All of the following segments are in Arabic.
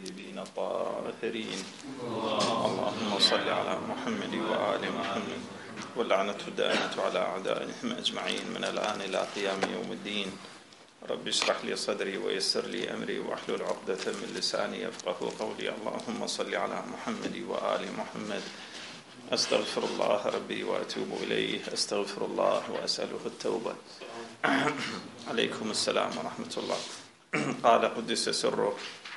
الطيبين الطاهرين. اللهم صل على محمد وآل محمد، واللعنة الدائمة على أعدائهم أجمعين من الآن إلى قيام يوم الدين. رب اشرح لي صدري ويسر لي أمري واحلل عقدة من لساني يفقهوا قولي. اللهم صل على محمد وآل محمد. أستغفر الله ربي وأتوب إليه، أستغفر الله وأسأله التوبة. عليكم السلام ورحمة الله. قال قدس سره: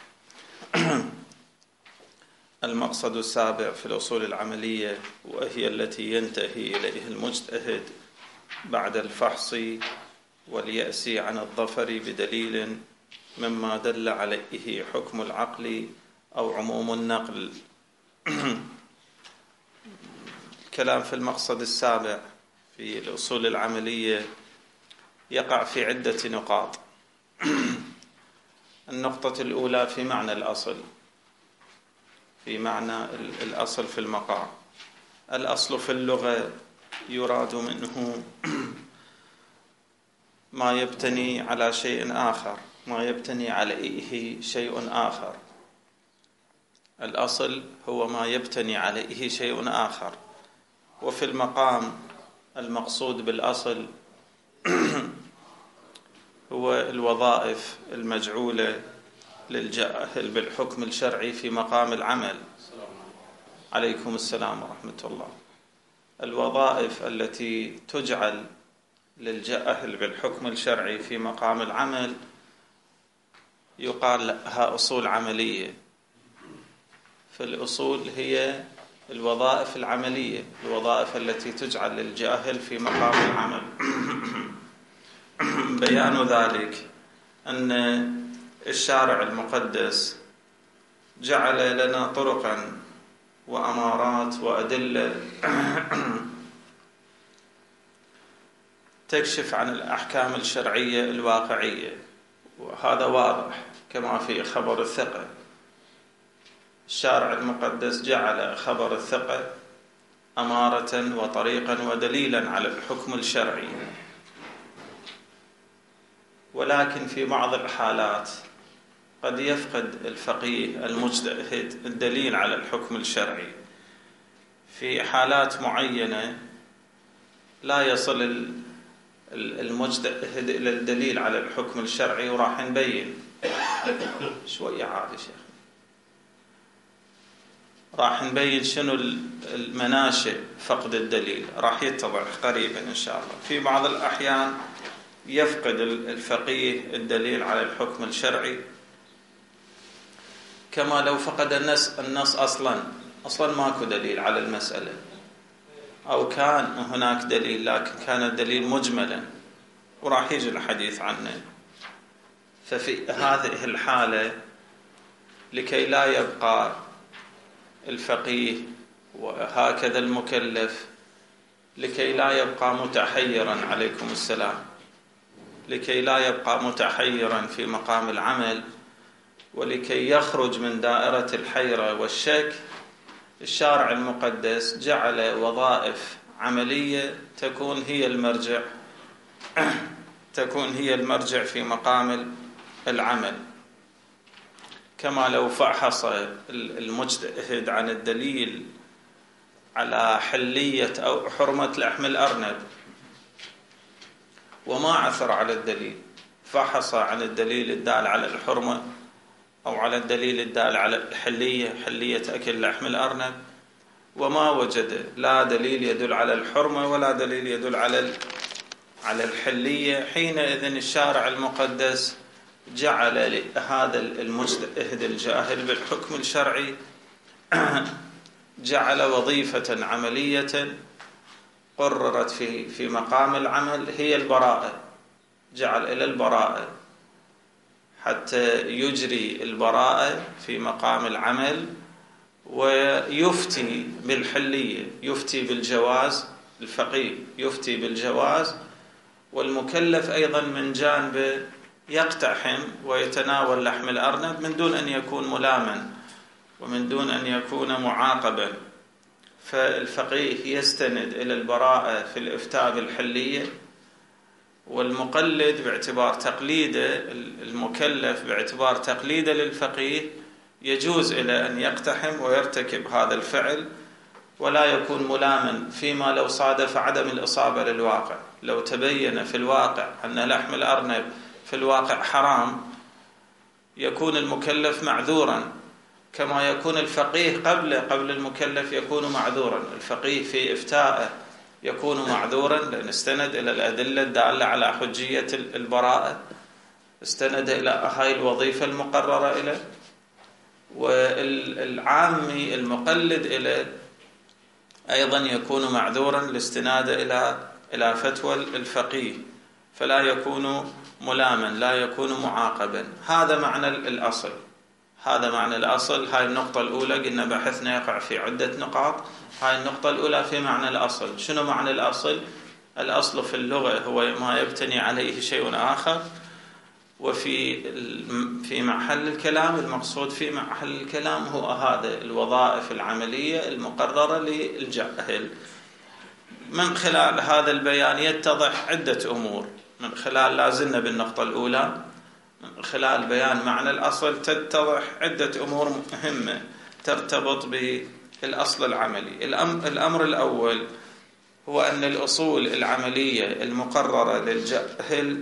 المقصد السابع في الأصول العملية، وهي التي ينتهي إليه المجتهد بعد الفحص واليأس عن الظفر بدليل مما دل عليه حكم العقل أو عموم النقل. الكلام في المقصد السابع في الأصول العملية يقع في عدة نقاط. النقطة الأولى في معنى الأصل، في معنى الأصل في المقام. الأصل في اللغة يراد منه ما يبتني على شيء آخر، ما يبتني عليه شيء آخر. الأصل هو ما يبتني عليه شيء آخر. وفي المقام المقصود بالأصل هو الوظائف المجعولة للجاهل بالحكم الشرعي في مقام العمل. عليكم السلام ورحمة الله. الوظائف التي تجعل للجاهل بالحكم الشرعي في مقام العمل يقال لها أصول عملية. فالأصول هي الوظائف العملية، الوظائف التي تجعل للجاهل في مقام العمل. بيان ذلك أن الشارع المقدس جعل لنا طرقا وأمارات وأدلة تكشف عن الأحكام الشرعية الواقعية، وهذا واضح كما في خبر الثقة. الشارع المقدس جعل خبر الثقة أمارة وطريقا ودليلا على الحكم الشرعي. ولكن في بعض الحالات قد يفقد الفقيه المجتهد الدليل على الحكم الشرعي. في حالات معينة لا يصل المجتهد إلى الدليل على الحكم الشرعي، وراح نبين شوية عادي شيخ، راح نبين شنو المناشئ فقد الدليل، راح يتضح قريبا إن شاء الله. في بعض الأحيان يفقد الفقيه الدليل على الحكم الشرعي، كما لو فقد النص أصلا ماكو دليل على المسألة، أو كان هناك دليل لكن كان الدليل مجملا وراح يجي الحديث عنه. ففي هذه الحالة لكي لا يبقى الفقيه وهكذا المكلف، لكي لا يبقى متحيرا، عليكم السلام، لكي لا يبقى متحيرا في مقام العمل، ولكي يخرج من دائرة الحيرة والشك، الشارع المقدس جعل وظائف عملية تكون هي المرجع في مقام العمل. كما لو فحص المجتهد عن الدليل على حلية أو حرمة لحم الأرنب وما عثر على الدليل، فحص عن الدليل الدال على الحرمة أو على الدليل الدال على حلية أكل لحم الأرنب، وما وجد لا دليل يدل على الحرمة ولا دليل يدل على الحلية، حينئذ الشارع المقدس جعل هذا المجتهد الجاهل بالحكم الشرعي جعل وظيفة عملية قررت في مقام العمل هي البراءة. جعل إلى البراءة حتى يجري البراءة في مقام العمل ويفتي بالحلية، يفتي بالجواز، الفقيه يفتي بالجواز، والمكلف أيضا من جانبه يقتحم ويتناول لحم الأرنب من دون أن يكون ملاما ومن دون أن يكون معاقبا. فالفقيه يستند إلى البراءة في الإفتاء بالحلية، والمقلد باعتبار تقليده، المكلف باعتبار تقليده للفقيه يجوز إلى أن يقتحم ويرتكب هذا الفعل ولا يكون ملاما فيما لو صادف عدم الإصابة للواقع. لو تبين في الواقع أن لحم الأرنب في الواقع حرام يكون المكلف معذورا، كما يكون الفقيه قبل المكلف يكون معذورا. الفقيه في إفتائه يكون معذورا لأن استند إلى الأدلة الدالة على حجية البراءة، استند إلى هاي الوظيفة المقررة إليه. والعامي المقلد إليه أيضا يكون معذورا لاستناد إلى فتوى الفقيه، فلا يكون ملاما، لا يكون معاقبا. هذا معنى الأصل، هذا معنى الأصل. هاي النقطة الأولى قلنا بحثنا يقع في عدة نقاط. هاي النقطة الأولى في معنى الأصل. شنو معنى الأصل؟ الأصل في اللغة هو ما يبتني عليه شيء آخر، وفي محل الكلام المقصود في محل الكلام هو هذا الوظائف العملية المقررة للجاهل. من خلال هذا البيان يتضح عدة أمور. من خلال لازلنا بالنقطة الأولى، من خلال بيان معنى الأصل تتضح عدة أمور مهمة ترتبط بالأصل العملي. الأمر الأول هو أن الأصول العملية المقررة للجاهل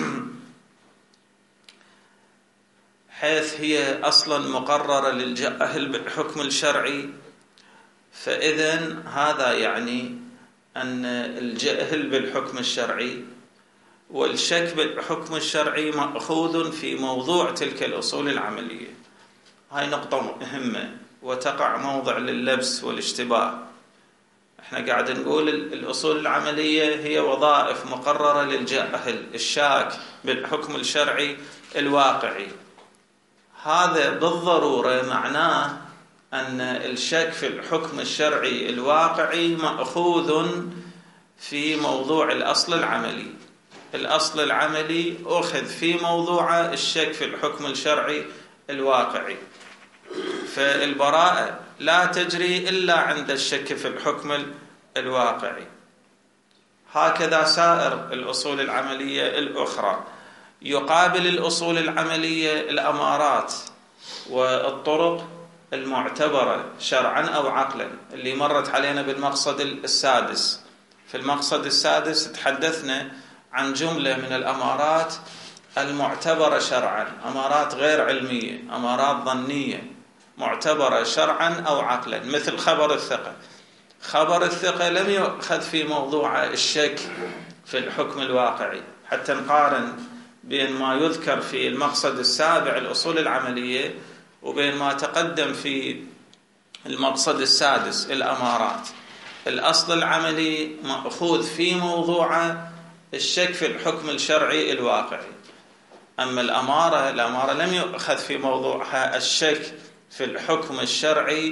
حيث هي أصلا مقررة للجاهل بالحكم الشرعي، فإذن هذا يعني أن الجهل بالحكم الشرعي والشك بالحكم الشرعي مأخوذ في موضوع تلك الأصول العملية. هاي نقطة مهمة وتقع موضع لللبس والاشتباه. احنا قاعد نقول الأصول العملية هي وظائف مقررة للجاهل الشاك بالحكم الشرعي الواقعي. هذا بالضرورة معناه أن الشك في الحكم الشرعي الواقعي مأخوذ في موضوع الأصل العملي. الأصل العملي أخذ في موضوع الشك في الحكم الشرعي الواقعي، فالبراءة لا تجري إلا عند الشك في الحكم الواقعي. هكذا سائر الأصول العملية الأخرى. يقابل الأصول العملية الأمارات والطرق المعتبرة شرعا أو عقلا اللي مرت علينا بالمقصد السادس. في المقصد السادس تحدثنا عن جملة من الأمارات المعتبرة شرعا، أمارات غير علمية، أمارات ظنية معتبرة شرعا أو عقلا، مثل خبر الثقة. خبر الثقة لم يؤخذ في موضوع الشك في الحكم الواقعي. حتى نقارن بين ما يذكر في المقصد السابع الأصول العملية وبين ما تقدم في المقصد السادس الأمارات. الأصل العملي مأخوذ في موضوع الشك في الحكم الشرعي الواقعي، أما الأمارة لم يؤخذ في موضوعها الشك في الحكم الشرعي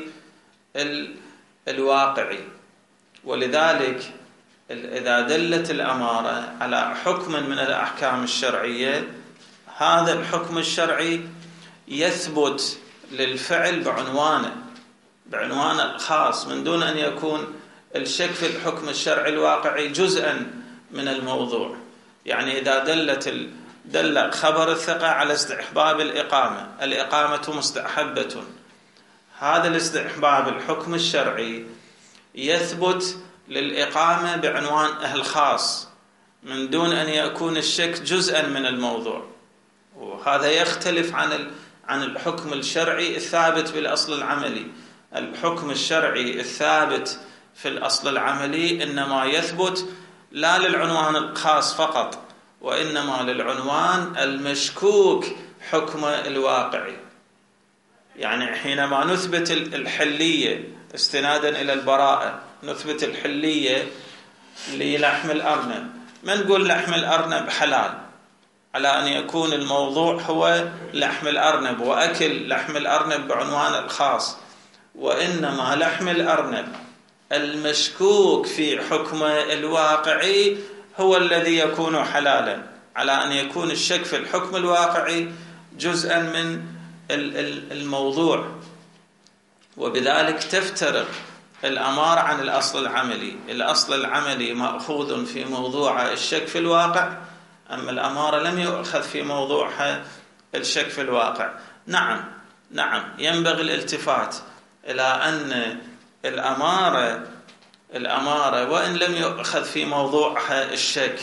الواقعي. ولذلك إذا دلت الأمارة على حكم من الأحكام الشرعية، هذا الحكم الشرعي يثبت للفعل بعنوانه الخاص من دون أن يكون الشك في الحكم الشرعي الواقعي جزءا من الموضوع. يعني إذا دل خبر الثقة على استحباب الإقامة مستحبة، هذا الاستحباب الحكم الشرعي يثبت للإقامة بعنوانه الخاص من دون أن يكون الشك جزءا من الموضوع. وهذا يختلف عن الحكم الشرعي الثابت بالأصل العملي. الحكم الشرعي الثابت في الأصل العملي إنما يثبت لا للعنوان الخاص فقط، وإنما للعنوان المشكوك حكم الواقعي. يعني حينما نثبت الحلية استنادا إلى البراءة، نثبت الحلية للحم الأرنب، ما نقول لحم الأرنب حلال على أن يكون الموضوع هو لحم الأرنب وأكل لحم الأرنب بعنوان الخاص، وإنما لحم الأرنب المشكوك في حكم الواقعي هو الذي يكون حلالا، على أن يكون الشك في الحكم الواقعي جزءا من الموضوع. وبذلك تفترق الأمارة عن الأصل العملي. الأصل العملي مأخوذ في موضوع الشك في الواقع، أما الأمارة لم يؤخذ في موضوعها الشك في الواقع. نعم، نعم ينبغي الالتفات إلى أن الأمارة وإن لم يؤخذ في موضوعها الشك،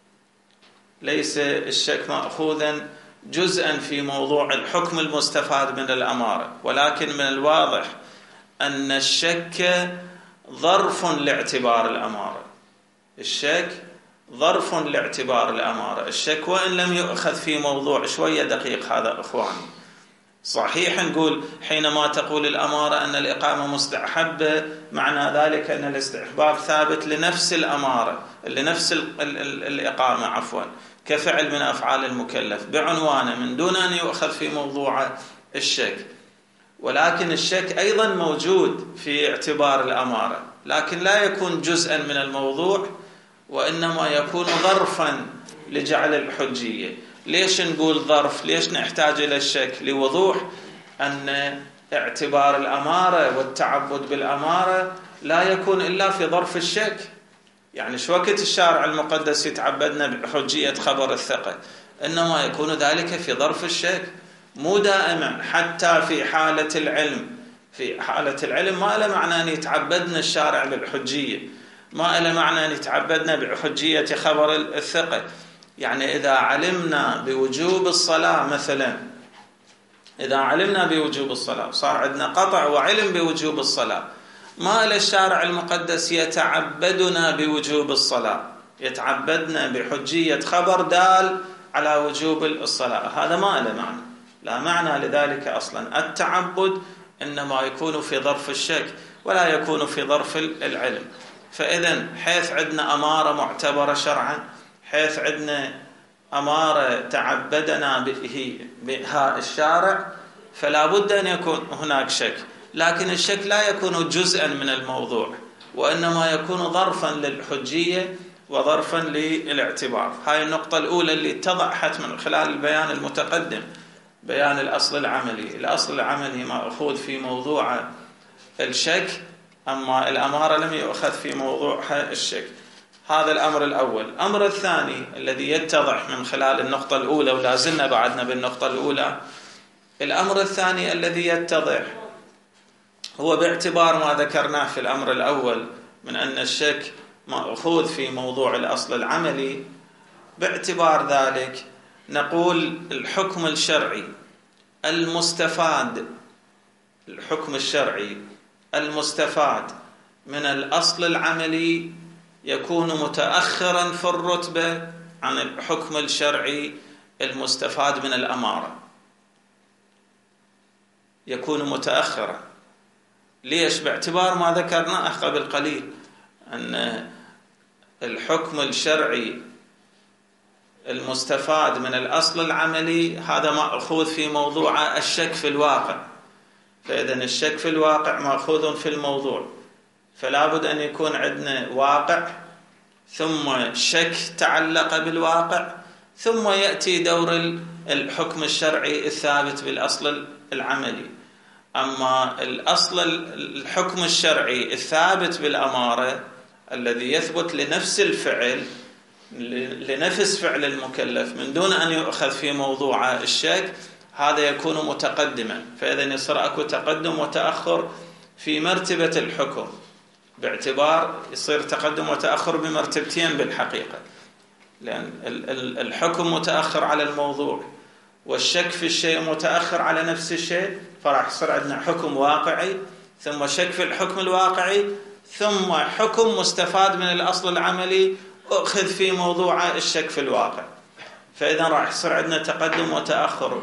ليس الشك مأخوذا جزءا في موضوع الحكم المستفاد من الأمارة، ولكن من الواضح أن الشك ظرف لاعتبار الأمارة. الشك ظرف لاعتبار الأمارة. الشك وإن لم يؤخذ في موضوع، شوية دقيق هذا إخواني، صحيح نقول حينما تقول الأمارة أن الإقامة مستحبة، معنى ذلك أن الاستحباب ثابت لنفس الأمارة، لنفس الإقامة عفوا، كفعل من أفعال المكلف بعنوانه من دون أن يؤخذ في موضوع الشك. ولكن الشك أيضا موجود في اعتبار الأمارة، لكن لا يكون جزءا من الموضوع، وإنما يكون ظرفا لجعل الحجية. ليش نقول ظرف؟ ليش نحتاج إلى الشك؟ لوضوح أن اعتبار الأمارة والتعبد بالأمارة لا يكون إلا في ظرف الشك. يعني شو وقت الشارع المقدس يتعبدنا بحجية خبر الثقة؟ إنما يكون ذلك في ظرف الشك، مو دائما. حتى في حالة العلم، في حالة العلم ما له معنى أن يتعبدنا الشارع بالحجية، ما له معنى أن يتعبدنا بحجية خبر الثقة. يعني إذا علمنا بوجوب الصلاة مثلا، إذا علمنا بوجوب الصلاة صار عندنا قطع وعلم بوجوب الصلاة، ما إلى الشارع المقدس يتعبدنا بوجوب الصلاة، يتعبدنا بحجية خبر دال على وجوب الصلاة. هذا ما له معنى، لا معنى لذلك أصلا. التعبد إنما يكون في ظرف الشك ولا يكون في ظرف العلم. فإذا حيث عندنا أمارة معتبرة شرعا، حيث عندنا أمارة تعبدنا بها الشارع، فلا بد أن يكون هناك شك. لكن الشك لا يكون جزءا من الموضوع، وإنما يكون ظرفا للحجية وظرفا للاعتبار. هاي النقطة الأولى اللي اتضحت من خلال البيان المتقدم، بيان الأصل العملي. الأصل العملي مأخوذ في موضوع الشك، أما الأمارة لم يؤخذ في موضوعها الشك. هذا الأمر الأول. الأمر الثاني الذي يتضح من خلال النقطة الأولى، ولا زلنا بعدنا بالنقطة الأولى، الأمر الثاني الذي يتضح هو باعتبار ما ذكرناه في الأمر الأول من أن الشك مأخوذ في موضوع الأصل العملي. باعتبار ذلك نقول الحكم الشرعي المستفاد، الحكم الشرعي المستفاد من الأصل العملي يكون متأخرا في الرتبة عن الحكم الشرعي المستفاد من الأمارة، يكون متأخرا. ليش؟ باعتبار ما ذكرناه قبل قليل، أن الحكم الشرعي المستفاد من الأصل العملي هذا مأخوذ في موضوع الشك في الواقع. فإذا الشك في الواقع مأخوذ في الموضوع، فلا بد أن يكون عندنا واقع ثم شك تعلق بالواقع، ثم يأتي دور الحكم الشرعي الثابت بالأصل العملي. أما الحكم الشرعي الثابت بالأمارة الذي يثبت لنفس الفعل، لنفس فعل المكلف من دون أن يؤخذ في موضوع الشك، هذا يكون متقدما. فإذا يصير أكو تقدم وتأخر في مرتبة الحكم، باعتبار يصير تقدم وتأخر بمرتبتين بالحقيقة، لأن الحكم متأخر على الموضوع والشك في الشيء متأخر على نفس الشيء، فراح يصير عندنا حكم واقعي ثم شك في الحكم الواقعي ثم حكم مستفاد من الأصل العملي أخذ في موضوع الشك في الواقع. فإذا راح يصير عندنا تقدم وتأخر.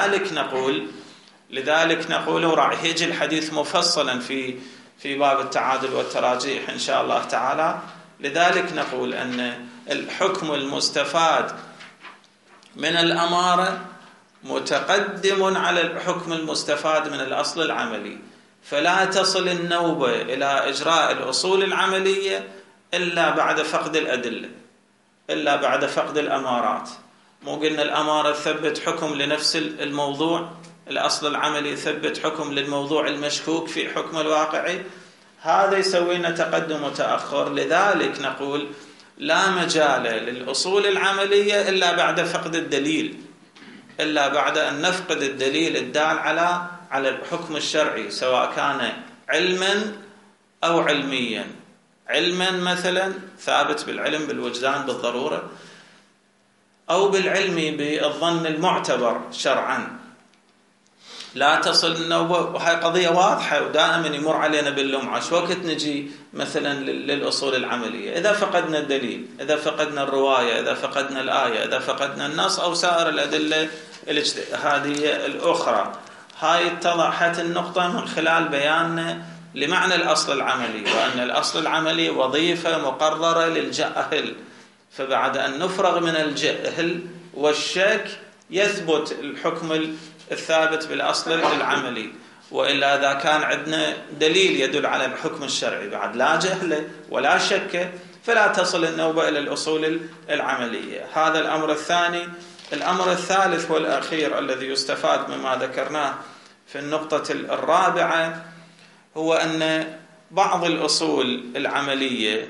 لذلك نقول وراح يجي الحديث مفصلا في باب التعادل والتراجيح إن شاء الله تعالى. لذلك نقول أن الحكم المستفاد من الأمارة متقدم على الحكم المستفاد من الأصل العملي، فلا تصل النوبة إلى إجراء الأصول العملية إلا بعد فقد الأدلة، إلا بعد فقد الأمارات. مو قلنا الأمارة ثبت حكم لنفس الموضوع، الأصل العملي يثبت حكم للموضوع المشكوك في حكم الواقعي، هذا يسوي لنا تقدم وتأخر. لذلك نقول لا مجال للأصول العملية إلا بعد فقد الدليل، إلا بعد أن نفقد الدليل الدال على الحكم الشرعي، سواء كان علما أو علميا. علما مثلا ثابت بالعلم بالوجدان بالضرورة، أو بالعلم بالظن المعتبر شرعا لا تصل النوبة. وهي قضية واضحة ودائما يمر علينا باللمعة. شو وقت نجي مثلا للأصول العملية؟ إذا فقدنا الدليل، إذا فقدنا الرواية، إذا فقدنا الآية، إذا فقدنا النص أو سائر الأدلة الاجتهادية الأخرى. هاي اتضحت النقطة من خلال بياننا لمعنى الأصل العملي، وأن الأصل العملي وظيفة مقررة للجاهل. فبعد أن نفرغ من الجهل والشك يثبت الحكم الثابت بالأصل العملي. وإلا إذا كان عندنا دليل يدل على الحكم الشرعي بعد لا جهل ولا شك، فلا تصل النوبة إلى الأصول العملية. هذا الأمر الثاني. الأمر الثالث والأخير الذي يستفاد مما ذكرناه في النقطة الرابعة هو أن بعض الأصول العملية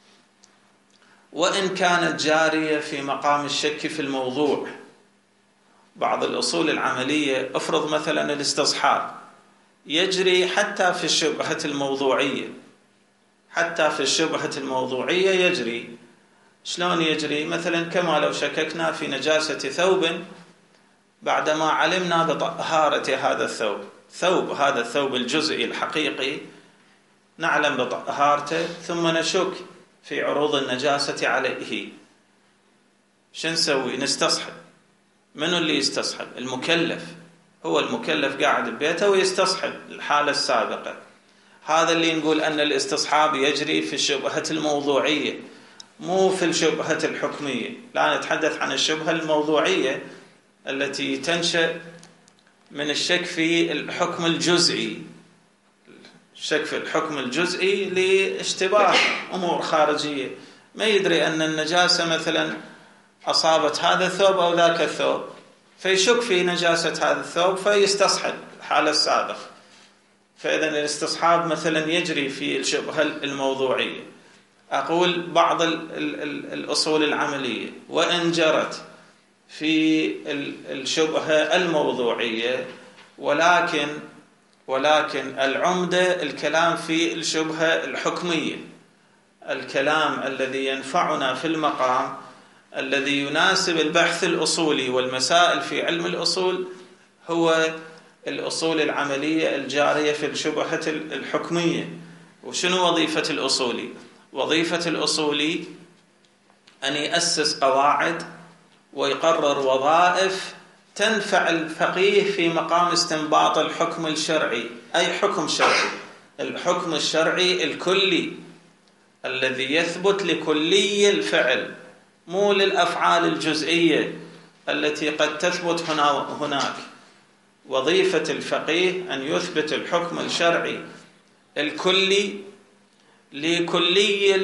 وإن كانت جارية في مقام الشك في الموضوع، بعض الأصول العملية افرض مثلا الاستصحاب يجري حتى في الشبهة الموضوعية، حتى في الشبهة الموضوعية يجري. شلون يجري؟ مثلا كما لو شككنا في نجاسة ثوب بعدما علمنا بطهارة هذا الثوب، هذا الثوب الجزئي الحقيقي نعلم بطهارته، ثم نشك في عروض النجاسة عليه. شو نسوي؟ نستصحب. منو اللي يستصحب؟ المكلف. هو المكلف قاعد ببيته ويستصحب الحالة السابقة. هذا اللي نقول أن الاستصحاب يجري في الشبهة الموضوعية، مو في الشبهة الحكمية. لا نتحدث عن الشبهة الموضوعية التي تنشأ من الشك في الحكم الجزئي، الشك في الحكم الجزئي لاشتباه أمور خارجية. ما يدري أن النجاسة مثلا أصابت هذا الثوب أو ذاك الثوب، فيشك في نجاسة هذا الثوب فيستصحب الحالة السابقة. فإذا الاستصحاب مثلا يجري في الشبهة الموضوعية. أقول بعض الأصول العملية وإن جرت في الشبهة الموضوعية، ولكن العمدة الكلام في الشبهة الحكمية. الكلام الذي ينفعنا في المقام الذي يناسب البحث الأصولي والمسائل في علم الأصول هو الأصول العملية الجارية في الشبهة الحكمية. وشنو وظيفة الأصولي؟ وظيفة الأصولي أن يأسس قواعد ويقرر وظائف تنفع الفقيه في مقام استنباط الحكم الشرعي. أي حكم شرعي؟ الحكم الشرعي الكلي الذي يثبت لكلي الفعل، مو للأفعال الجزئية التي قد تثبت هنا وهناك. وظيفة الفقيه أن يثبت الحكم الشرعي الكلي لكلي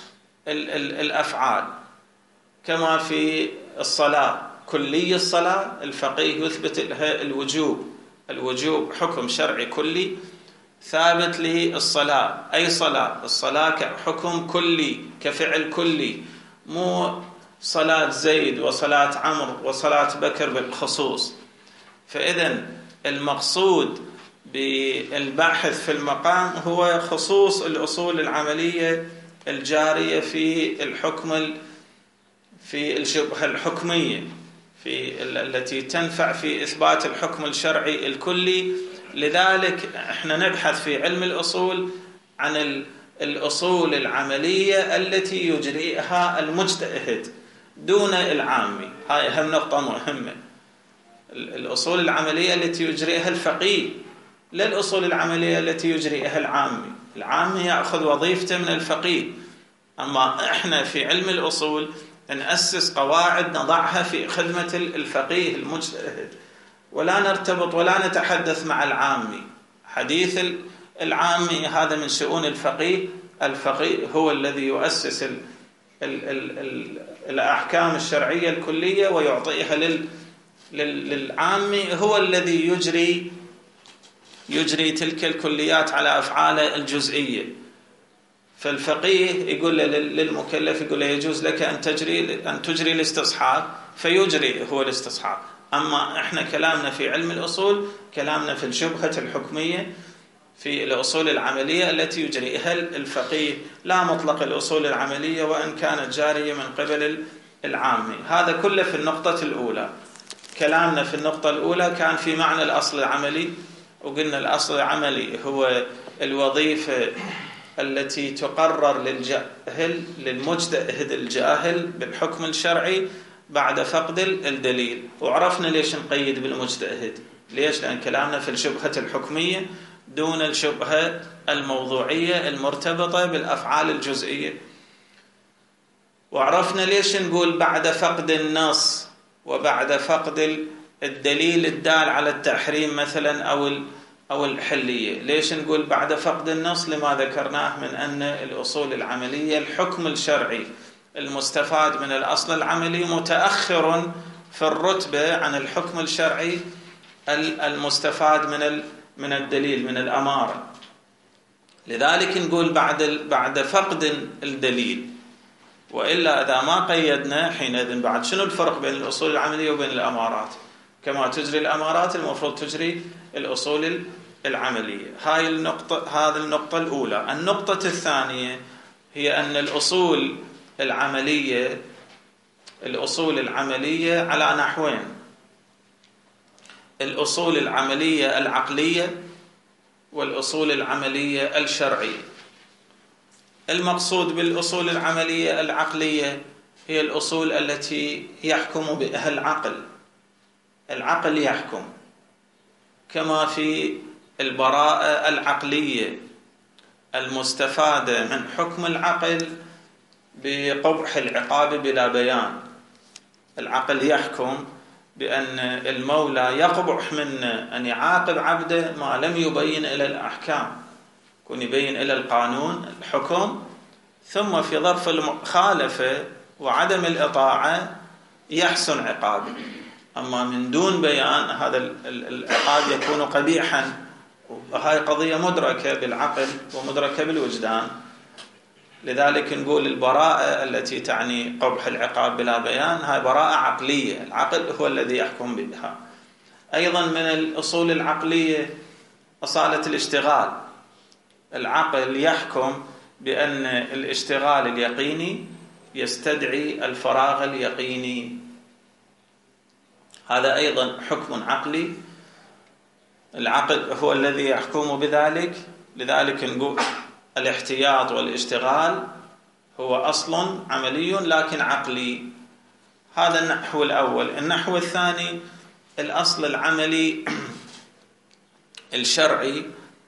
الأفعال. كما في الصلاة، كلي الصلاة الفقيه يثبت لها الوجوب حكم شرعي كلي ثابت للصلاة. أي صلاة؟ الصلاة كحكم كلي كفعل كلي، مو صلاة زيد وصلاة عمرو وصلاة بكر بالخصوص. فإذا المقصود بالباحث في المقام هو خصوص الأصول العملية الجارية في الحكم في الشبهة الحكمية التي تنفع في إثبات الحكم الشرعي الكلي. لذلك احنا نبحث في علم الأصول عن الأصول العملية التي يجريها المجتهد دون العامي. هاي أهم نقطة مهمة. الأصول العملية التي يجريها الفقيه، لا الأصول العملية التي يجريها العامي. العامي يأخذ وظيفته من الفقيه، أما إحنا في علم الأصول نأسس قواعد نضعها في خدمة الفقيه المجتهد، ولا نرتبط ولا نتحدث مع العامي. حديث العامي هذا من شؤون الفقيه. الفقيه هو الذي يؤسس الأحكام الشرعية الكلية ويعطيها للعامي، هو الذي يجري تلك الكليات على أفعاله الجزئية. فالفقيه يقول للمكلف، يقول له يجوز لك أن تجري الاستصحاب، فيجري هو الاستصحاب. أما إحنا كلامنا في علم الأصول كلامنا في الشبهة الحكمية في الأصول العملية التي يجريها الفقيه، لا مطلق الأصول العملية وإن كانت جارية من قبل العامة. هذا كله في النقطة الأولى. كلامنا في النقطة الأولى كان في معنى الأصل العملي، وقلنا الأصل العملي هو الوظيفة التي تقرر للمجتهد الجاهل بالحكم الشرعي بعد فقد الدليل. وعرفنا ليش نقيد بالمجتهد، ليش؟ لأن كلامنا في الشبهة الحكمية دون الشبهة الموضوعية المرتبطة بالأفعال الجزئية. وعرفنا ليش نقول بعد فقد النص وبعد فقد الدليل الدال على التحريم مثلا أو الحلية. ليش نقول بعد فقد النص؟ لما ذكرناه من أن الأصول العملية الحكم الشرعي المستفاد من الأصل العملي متأخر في الرتبة عن الحكم الشرعي المستفاد من الدليل، من الأمارة. لذلك نقول بعد فقد الدليل. وإلا إذا ما قيدنا حينئذ بعد شنو الفرق بين الأصول العملية وبين الأمارات؟ كما تجري الأمارات المفروض تجري الأصول العملية. هذه النقطة الأولى. النقطة الثانية هي أن الأصول العملية على نحوين: الأصول العملية العقلية والأصول العملية الشرعية. المقصود بالأصول العملية العقلية هي الأصول التي يحكم بها العقل يحكم، كما في البراءة العقلية المستفادة من حكم العقل بقبح العقاب بلا بيان. العقل يحكم بأن المولى يقبح من أن يعاقب عبده ما لم يبين إلى الأحكام، يكون يبين إلى القانون الحكم، ثم في ظرف المخالفة وعدم الإطاعة يحسن عقابه. أما من دون بيان هذا العقاب يكون قبيحا، وهي قضية مدركة بالعقل ومدركة بالوجدان. لذلك نقول البراءة التي تعني قبح العقاب بلا بيان هاي براءة عقلية، العقل هو الذي يحكم بها. أيضا من الأصول العقلية أصالة الاشتغال. العقل يحكم بأن الاشتغال اليقيني يستدعي الفراغ اليقيني، هذا أيضا حكم عقلي، العقل هو الذي يحكم بذلك. لذلك نقول الاحتياط والاشتغال هو أصل عملي لكن عقلي. هذا النحو الأول. النحو الثاني الأصل العملي الشرعي،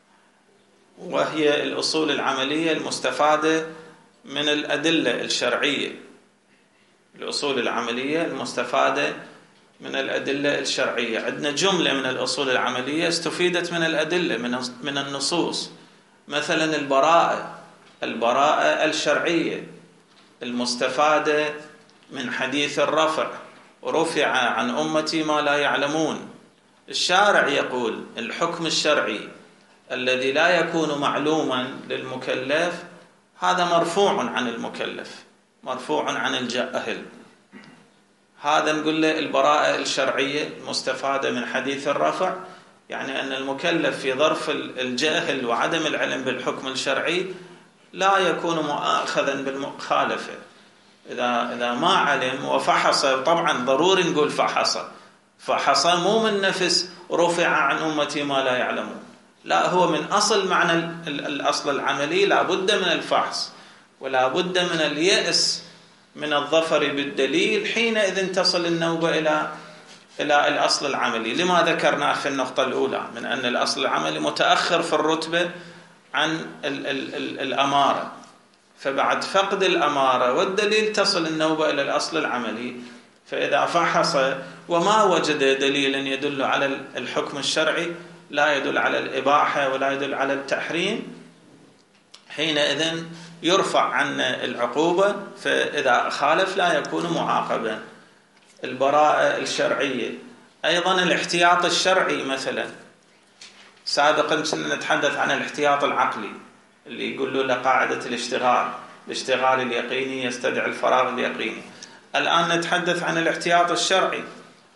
وهي الأصول العملية المستفادة من الأدلة الشرعية. الأصول العملية المستفادة من الأدلة الشرعية. عندنا جملة من الأصول العملية استفيدت من الأدلة من النصوص، مثلا البراءة الشرعية المستفادة من حديث الرفع: رفع عن أمتي ما لا يعلمون. الشارع يقول الحكم الشرعي الذي لا يكون معلوما للمكلف هذا مرفوع عن المكلف، مرفوع عن الجاهل. هذا نقول له البراءة الشرعية المستفادة من حديث الرفع، يعني أن المكلف في ظرف الجهل وعدم العلم بالحكم الشرعي لا يكون مؤاخذا بالمخالفة. إذا ما علم وفحص، طبعا ضروري نقول فحص مو من نفس رفع عن أمتي ما لا يعلمون، لا، هو من أصل معنى الأصل العملي لا بد من الفحص ولا بد من اليأس من الظفر بالدليل، حينئذ تصل النوبة إلى الأصل العملي. لما ذكرناه في النقطة الأولى من أن الأصل العملي متأخر في الرتبة عن الأمارة، فبعد فقد الأمارة والدليل تصل النوبة إلى الأصل العملي. فإذا فحص وما وجد دليلا يدل على الحكم الشرعي، لا يدل على الإباحة ولا يدل على التحريم، حينئذ يرفع عن العقوبة، فإذا خالف لا يكون معاقبا. البراءة الشرعية أيضا الاحتياط الشرعي. مثلا سابقا كنا نتحدث عن الاحتياط العقلي اللي يقول له قاعدة الاشتغال اليقيني يستدعي الفراغ اليقيني. الآن نتحدث عن الاحتياط الشرعي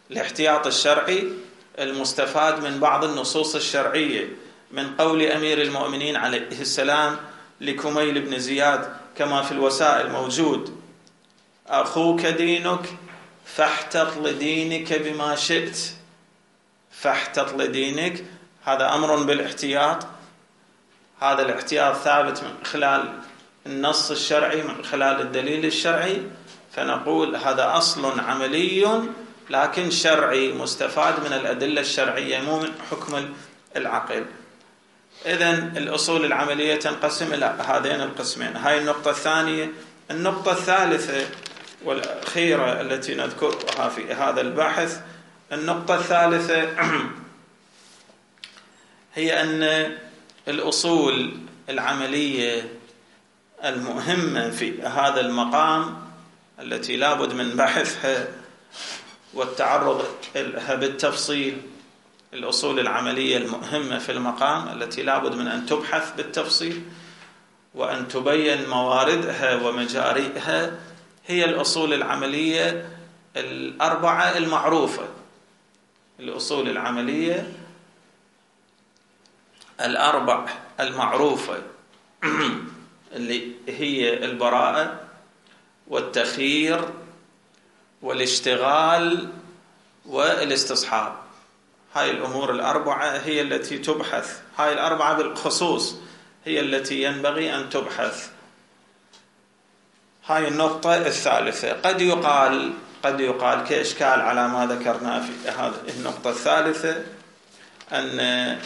الاحتياط الشرعي المستفاد من بعض النصوص الشرعية، من قول أمير المؤمنين عليه السلام لكميل بن زياد كما في الوسائل موجود: أخوك دينك فاحتط لدينك بما شئت. فاحتط لدينك، هذا أمر بالاحتياط. هذا الاحتياط ثابت من خلال النص الشرعي، من خلال الدليل الشرعي، فنقول هذا أصل عملي لكن شرعي مستفاد من الأدلة الشرعية، مو من حكم العقل. إذن الأصول العملية تنقسم إلى هذين القسمين. هاي النقطة الثانية. النقطة الثالثة والأخيرة التي نذكرها في هذا البحث، النقطة الثالثة هي أن الأصول العملية المهمة في هذا المقام التي لابد من بحثها والتعرض لها بالتفصيل، الأصول العملية المهمة في المقام التي لابد من أن تبحث بالتفصيل وأن تبين مواردها ومجاريها، هي الأصول العملية الأربعة المعروفة. الأصول العملية الأربع المعروفة اللي هي البراءة والتخيير والاشتغال والاستصحاب. هاي الأمور الأربعة هي التي تبحث، هاي الأربعة بالخصوص هي التي ينبغي أن تبحث. هاي النقطة الثالثة. قد يقال كإشكال على ما ذكرنا في هذه النقطة الثالثة أن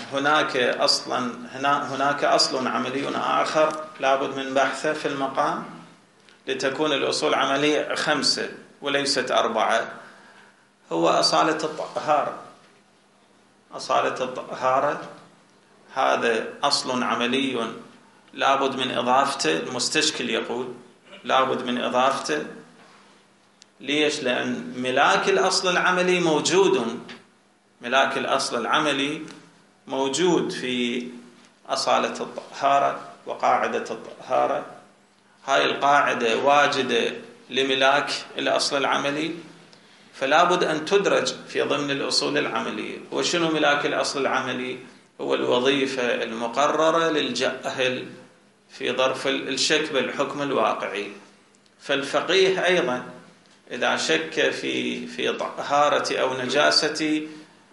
هناك أصل عملي آخر لابد من بحثه في المقام لتكون الأصول عملية 5 وليست 4، هو أصالة الطهارة. أصالة الطهارة هذا أصل عملي لابد من إضافته. المستشكل يقول لابد من إضافته. ليش؟ لأن ملاك الأصل العملي موجود. ملاك الأصل العملي موجود في أصالة الطهارة وقاعدة الطهارة. هاي القاعدة واجدة لملاك الأصل العملي، فلا بد أن تدرج في ضمن الأصول العملية. وشنو ملاك الأصل العملي؟ هو الوظيفة المقررة للجاهل في ظرف الشك بالحكم الواقعي. فالفقيه أيضا إذا شك في طهارة أو نجاسة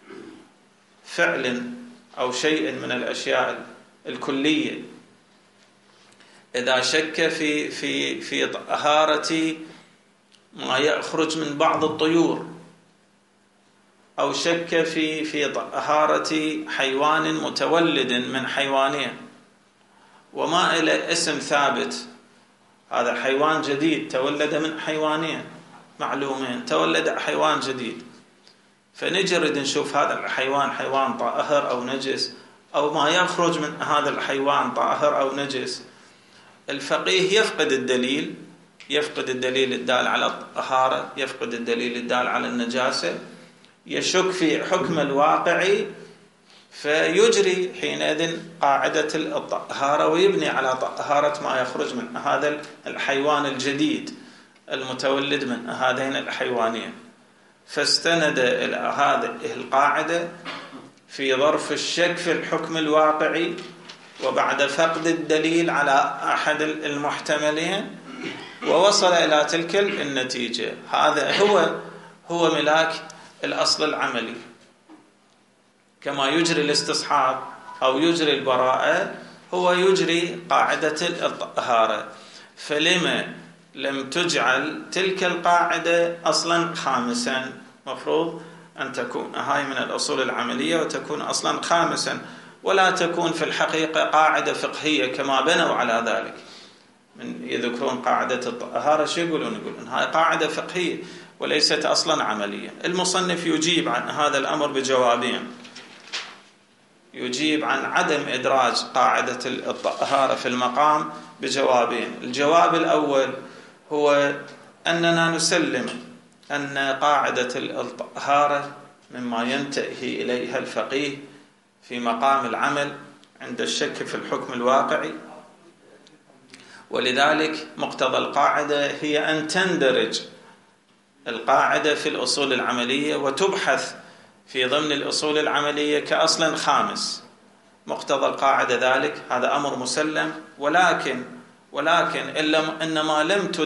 فعل أو شيء من الأشياء الكلية، إذا شك في طهارة ما يخرج من بعض الطيور، أو شك في طهارة حيوان متولد من حيوانين وما إلى اسم ثابت، هذا حيوان جديد تولد من حيوانين معلومين، تولد حيوان جديد، فنجرد نشوف هذا الحيوان حيوان طاهر أو نجس، أو ما يخرج من هذا الحيوان طاهر أو نجس. الفقيه يفقد الدليل الدال على الطهارة، يفقد الدليل الدال على النجاسة، يشك في حكم الواقعي، فيجري حينئذ قاعدة الطهارة ويبني على طهارة ما يخرج من هذا الحيوان الجديد المتولد من هذين الحيوانين. فاستند إلى هذه القاعدة في ظرف الشك في الحكم الواقعي وبعد فقد الدليل على أحد المحتملين، ووصل إلى تلك النتيجة. هذا هو ملاك الأصل العملي. كما يجري الاستصحاب أو يجري البراءة، هو يجري قاعدة الطهارة. فلما لم تجعل تلك القاعدة أصلا خامسا؟ مفروض أن تكون هاي من الأصول العملية وتكون أصلا خامسا، ولا تكون في الحقيقة قاعدة فقهية كما بنوا على ذلك. من يذكرون قاعدة الطهارة شو يقولون هاي قاعدة فقهية وليست أصلا عملية. المصنف يجيب عن هذا الأمر بجوابين. يجيب عن عدم إدراج قاعدة الطهارة في المقام بجوابين. الجواب الأول هو أننا نسلم أن قاعدة الطهارة مما ينتهي إليها الفقيه في مقام العمل عند الشك في الحكم الواقعي، ولذلك مقتضى القاعدة هي أن تندرج القاعدة في الأصول العملية وتبحث في ضمن الأصول العملية كأصل خامس. مقتضى القاعدة ذلك هذا أمر مسلم، ولكن إنما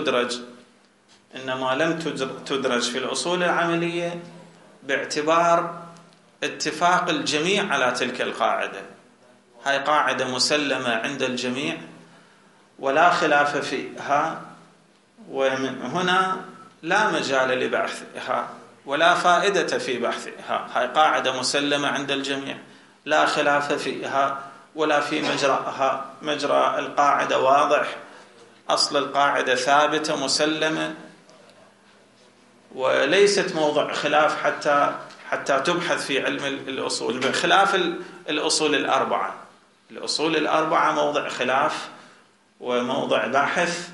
لم تدرج في الأصول العملية باعتبار اتفاق الجميع على تلك القاعدة. هاي قاعدة مسلمة عند الجميع ولا خلاف فيها، ومن هنا لا مجال لبحثها ولا فائدة في بحثها. هاي قاعدة مسلمة عند الجميع لا خلاف فيها ولا في مجرأها. مجرى القاعدة واضح، أصل القاعدة ثابتة مسلمة وليست موضع خلاف حتى تبحث في علم الأصول، بخلاف الأصول الأربعة. الأصول الأربعة موضع خلاف وموضع بحث.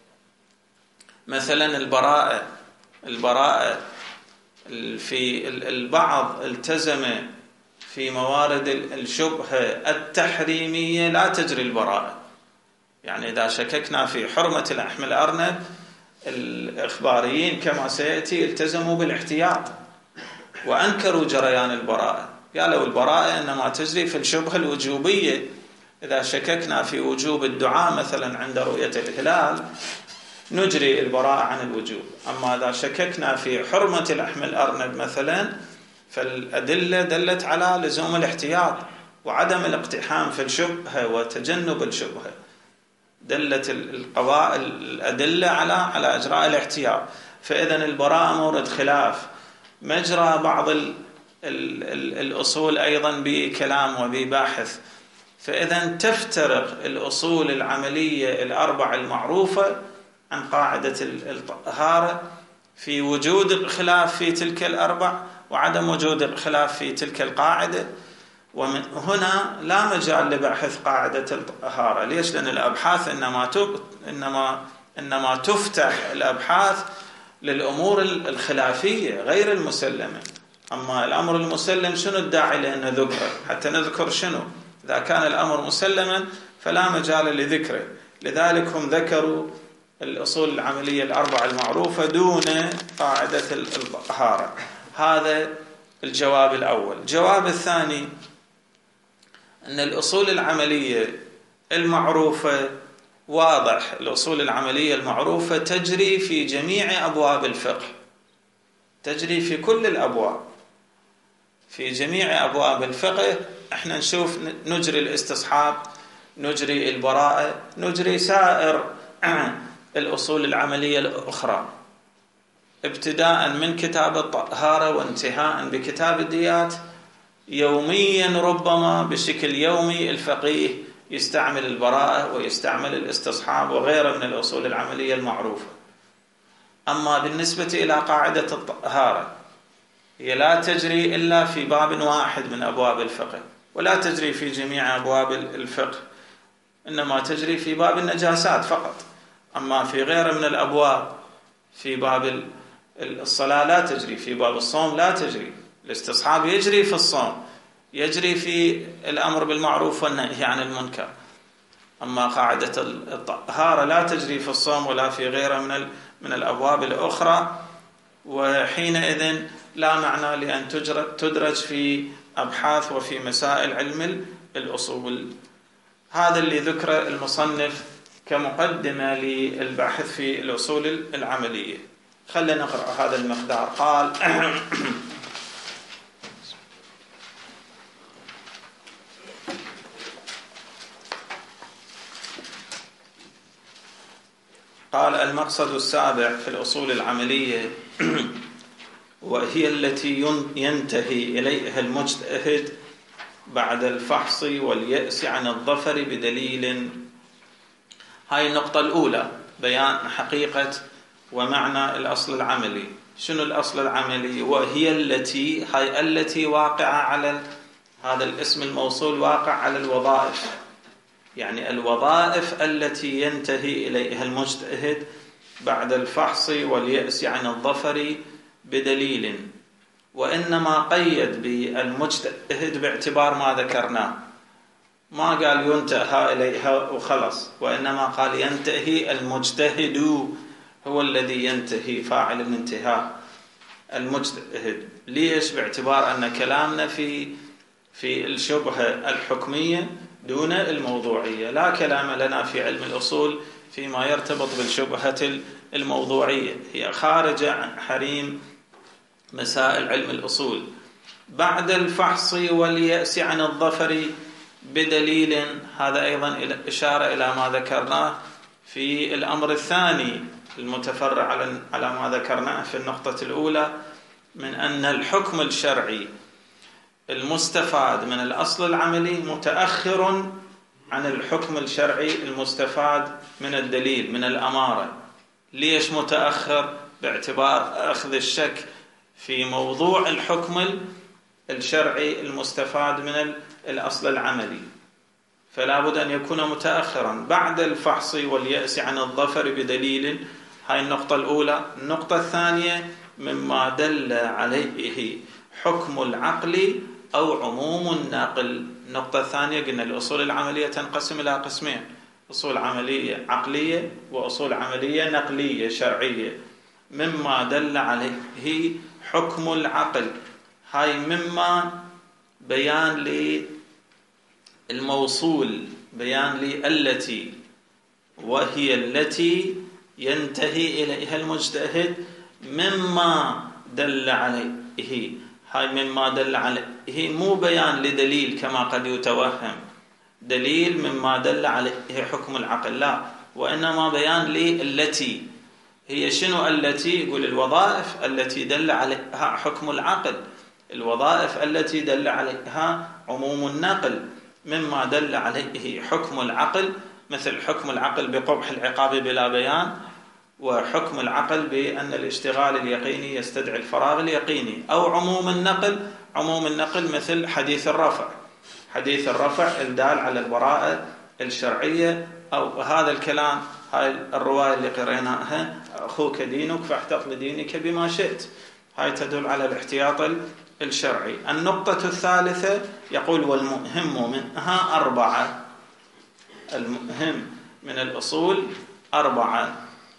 مثلا البراءة في البعض التزم في موارد الشبهة التحريمية لا تجري البراءة. يعني إذا شككنا في حرمة لحم الأرنب، الإخباريين كما سيأتي التزموا بالاحتياط وأنكروا جريان البراءة، قالوا البراءة إنما تجري في الشبهة الوجوبية. إذا شككنا في وجوب الدعاء مثلا عند رؤية الهلال نجري البراءة عن الوجوب، أما إذا شككنا في حرمة لحم الأرنب مثلا فالأدلة دلت على لزوم الاحتياط وعدم الاقتحام في الشبهة وتجنب الشبهة. دلت الأدلة على إجراء الاحتياط. فإذا البراءة مورد خلاف. مجرى بعض الأصول أيضا بكلام وبباحث. فإذا تفترق الأصول العملية الأربع المعروفة عن قاعدة الطهارة في وجود الخلاف في تلك الأربع وعدم وجود الخلاف في تلك القاعدة. ومن هنا لا مجال لبحث قاعدة الطهارة. ليش؟ لأن الأبحاث إنما تفتح الأبحاث للأمور الخلافية غير المسلمة. أما الأمر المسلم شنو الداعي لأن نذكره؟ حتى نذكر شنو؟ إذا كان الأمر مسلما فلا مجال لذكره. لذلك هم ذكروا الأصول العملية الأربعة المعروفة دون قاعدة الطهارة. هذا الجواب الأول. الجواب الثاني أن الأصول العملية المعروفة واضح. الأصول العملية المعروفة تجري في جميع أبواب الفقه، تجري في كل الأبواب. في جميع أبواب الفقه احنا نشوف نجري الاستصحاب، نجري البراءة، نجري سائر الأصول العملية الأخرى، ابتداء من كتاب الطهارة وانتهاء بكتاب الديات. يوميا ربما بشكل يومي الفقيه يستعمل البراءة ويستعمل الاستصحاب وغيره من الأصول العملية المعروفة. أما بالنسبة إلى قاعدة الطهارة هي لا تجري إلا في باب واحد من أبواب الفقه، ولا تجري في جميع أبواب الفقه، إنما تجري في باب النجاسات فقط. أما في غيره من الأبواب، في باب الصلاة لا تجري، في باب الصوم لا تجري. الاستصحاب يجري في الصوم، يجري في الأمر بالمعروف والنهي عن المنكر. أما قاعدة الطهارة لا تجري في الصوم ولا في غيره من الأبواب الأخرى. وحينئذ لا معنى لأن تدرج في أبحاث وفي مسائل علم الأصول. هذا اللي ذكر المصنف كمقدمة للبحث في الأصول العملية. خلينا نقرأ هذا المقدار. قال المقصد السابع في الأصول العملية وهي التي ينتهي إليها المجتهد بعد الفحص واليأس عن الظفر بدليل. هاي النقطة الأولى، بيان حقيقة ومعنى الأصل العملي. شنو الأصل العملي؟ وهي التي واقعة على هذا الاسم الموصول، واقع على الوظائف. يعني الوظائف التي ينتهي إليها المجتهد بعد الفحص واليأس عن الظفر بدليل. وإنما قيد بالمجتهد باعتبار ما ذكرناه، ما قال ينتهى إليها وخلص، وإنما قال ينتهي المجتهد، هو الذي ينتهي، فاعل الانتهاء. المجتهد. ليش؟ باعتبار أن كلامنا في الشبهة الحكمية دون الموضوعية، لا كلام لنا في علم الأصول فيما يرتبط بالشبهة الموضوعية، هي خارجة عن حريم مسائل علم الأصول. بعد الفحص واليأس عن الظفر بدليل، هذا أيضا إشارة إلى ما ذكرناه في الأمر الثاني المتفرع على ما ذكرناه في النقطة الأولى، من أن الحكم الشرعي المستفاد من الأصل العملي متأخر عن الحكم الشرعي المستفاد من الدليل من الأمارة. ليش متأخر؟ باعتبار أخذ الشك في موضوع الحكم الشرعي المستفاد من الأصل العملي، فلا بد أن يكون متأخرا بعد الفحص واليأس عن الظفر بدليل. هاي النقطة الأولى. النقطة الثانية مما دل عليه حكم العقل أو عموم النقل. النقطة الثانية قلنا الأصول العملية تنقسم إلى قسمين: أصول عملية عقلية وأصول عملية نقلية شرعية. مما دل عليه حكم العقل، هاي مما بيان للموصول، بيان للتي، وهي التي ينتهي إليها المجتهد. مما دل عليه، هاي مما دل عليه مو بيان لدليل كما قد يتوهم، دليل مما دل عليه حكم العقل، لا، وإنما بيان للتي. هي شنو التي؟ يقول الوظائف التي دل عليها حكم العقل، الوظائف التي دل عليها عموم النقل. مما دل عليه حكم العقل، مثل حكم العقل بقبح العقاب بلا بيان، وحكم العقل بأن الاشتغال اليقيني يستدعي الفراغ اليقيني. أو عموم النقل، عموم النقل مثل حديث الرفع، حديث الرفع الدال على البراءة الشرعية، أو هذا الكلام، هاي الرواية اللي قريناها: أخوك دينك فاحتط لدينك بما شئت، هاي تدل على الاحتياط الشرعي. النقطة الثالثة يقول: والمهم منها أربعة. المهم من الأصول أربعة.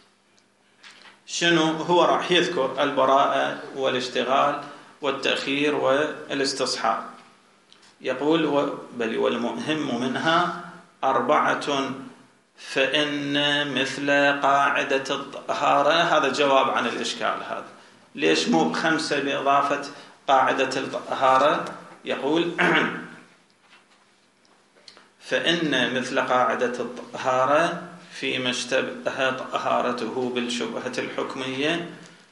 شنو هو؟ راح يذكر البراءة والاشتغال والتأخير والاستصحاب. يقول: والمهم منها أربعة، فإن مثل قاعدة الطهارة. هذا جواب عن الإشكال هذا. ليش مو 5 بإضافة قاعدة الطهارة؟ يقول: فإن مثل قاعدة الطهارة فيما اشتبه طهارته بالشبهة الحكمية،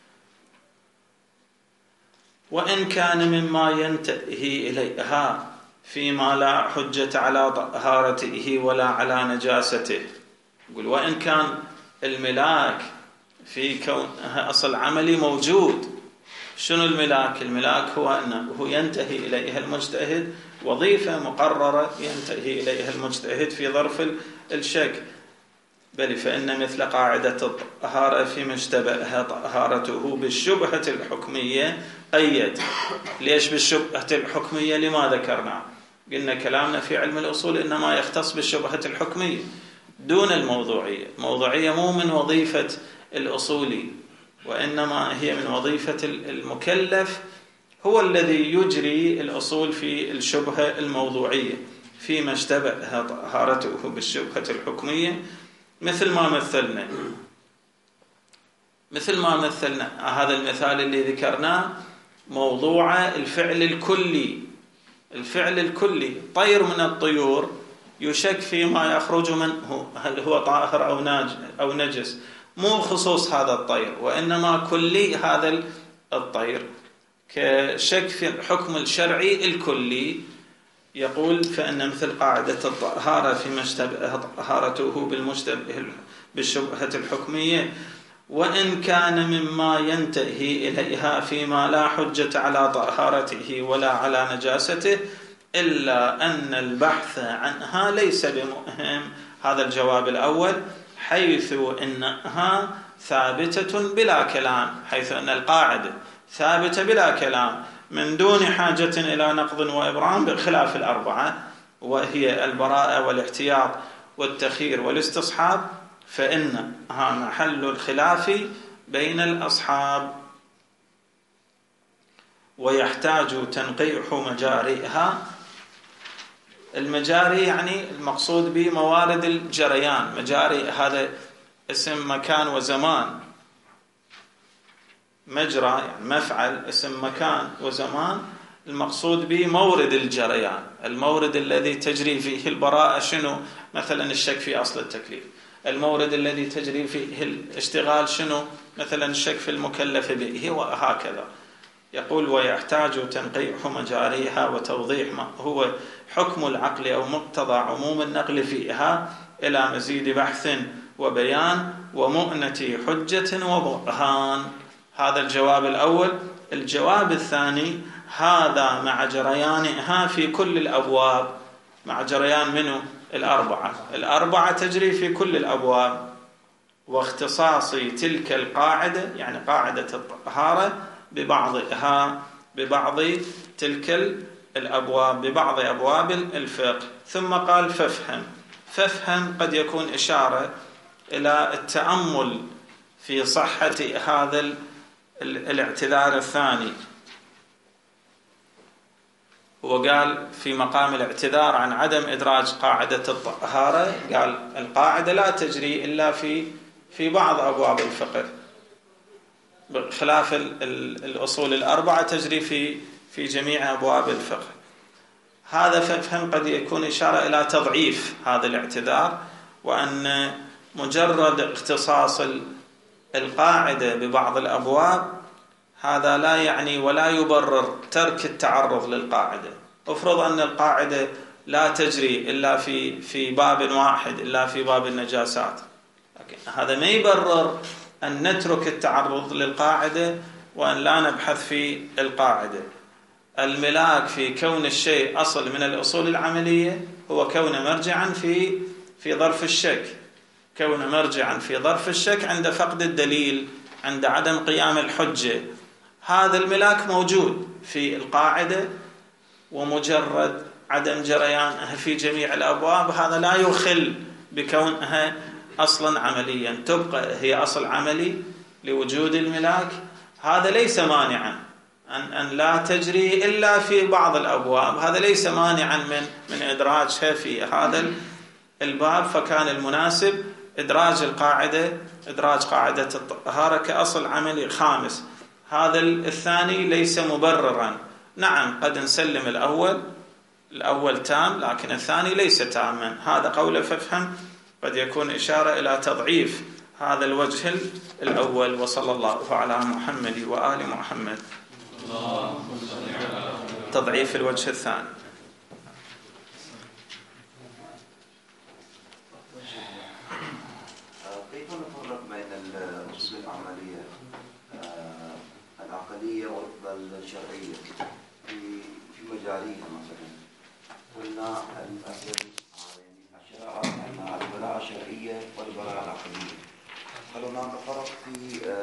وإن كان مما ينتهي إليها فيما لا حجة على طهارته ولا على نجاسته. يقول: وإن كان الملاك في كونها أصل عملي موجود. شنو الملاك؟ الملاك هو أنه ينتهي إليها المجتهد، وظيفة مقررة ينتهي إليها المجتهد في ظرف الشك. بل فإن مثل قاعدة الطهارة فيما اشتبه طهارته بالشبهة الحكمية قيد. ليش بالشبهة الحكمية؟ لما ذكرنا، قلنا كلامنا في علم الأصول إنما يختص بالشبهة الحكمية دون الموضوعية. الموضوعية مو من وظيفة الأصولي، وإنما هي من وظيفة المكلف، هو الذي يجري الأصول في الشبهة الموضوعية فيما اشتبه طهارته بالشبهة الحكمية. مثل ما مثلنا هذا المثال اللي ذكرناه، موضوع الفعل الكلي. الفعل الكلي، طير من الطيور يشك فيما يخرج منه هل هو طاهر أو نجس، مو خصوص هذا الطير، وإنما كلي هذا الطير، كشك في الحكم الشرعي الكلي. يقول: فإن مثل قاعدة الطهارة فيما اشتبه طهارته بالشبهة الحكمية، وإن كان مما ينتهي إليها فيما لا حجة على طهارته ولا على نجاسته، إلا أن البحث عنها ليس بمهم. هذا الجواب الأول، حيث إنها ثابتة بلا كلام، حيث أن القاعدة ثابتة بلا كلام من دون حاجة إلى نقض وإبرام، بخلاف الأربعة وهي البراءة والاحتياط والتخيير والاستصحاب، فإنها محل الخلاف بين الأصحاب. ويحتاج تنقيح مجاريها. المجاري يعني المقصود به موارد الجريان. مجاري هذا اسم مكان وزمان. مجرى يعني مفعل، اسم مكان وزمان، المقصود به مورد الجريان، المورد الذي تجري فيه البراءة. شنو؟ مثلا الشك في أصل التكليف. المورد الذي تجري فيه الاشتغال شنو؟ مثلا الشك في المكلف به، وهكذا. يقول ويحتاج تنقيح مجاريها وتوضيح ما هو حكم العقل أو مقتضى عموم النقل فيها إلى مزيد بحث وبيان ومؤنة حجة وبرهان. هذا الجواب الأول. الجواب الثاني: هذا مع جريانها في كل الأبواب. مع جريان منه؟ الأربعة تجري في كل الأبواب. واختصاص تلك القاعدة يعني قاعدة الطهارة ببعض تلك الأبواب، ببعض أبواب الفقه. ثم قال فافهم قد يكون إشارة إلى التأمل في صحة هذا الاعتذار الثاني. وقال في مقام الاعتذار عن عدم إدراج قاعدة الطهارة، قال القاعدة لا تجري إلا في بعض أبواب الفقه، خلاف الأصول الأربعة تجري في جميع أبواب الفقه. هذا فهم قد يكون إشارة إلى تضعيف هذا الاعتذار، وأن مجرد اختصاص القاعدة ببعض الأبواب هذا لا يعني ولا يبرر ترك التعرض للقاعدة. افرض أن القاعدة لا تجري إلا في باب واحد، إلا في باب النجاسات، هذا ما يبرر أن نترك التعرض للقاعدة وأن لا نبحث في القاعدة. الملاك في كون الشيء أصل من الأصول العملية هو كون مرجعا في ظرف الشك، كون مرجعا في ظرف الشك عند فقد الدليل، عند عدم قيام الحجة. هذا الملاك موجود في القاعدة، ومجرد عدم جريانها في جميع الأبواب هذا لا يخل بكونها أصلا عمليا، تبقى هي أصل عملي لوجود الملاك. هذا ليس مانعا أن لا تجري إلا في بعض الأبواب، هذا ليس مانعا من إدراجها في هذا الباب. فكان المناسب إدراج القاعدة، إدراج قاعدة الطهارة كأصل عملي خامس. هذا الثاني ليس مبررا. نعم قد نسلم الأول تام، لكن الثاني ليس تاما. هذا قول فافهم قد يكون إشارة إلى تضعيف هذا الوجه الأول. وصلى الله على محمد وآل محمد. تضعيف الوجه الثاني. كيف نفرق بين الأصول العملية العقلية والأصول الشرعية في مجاليها؟ مثلا قلنا الشرع أن البراءة الشرعية والبراءة العقلية، هل هناك فرق في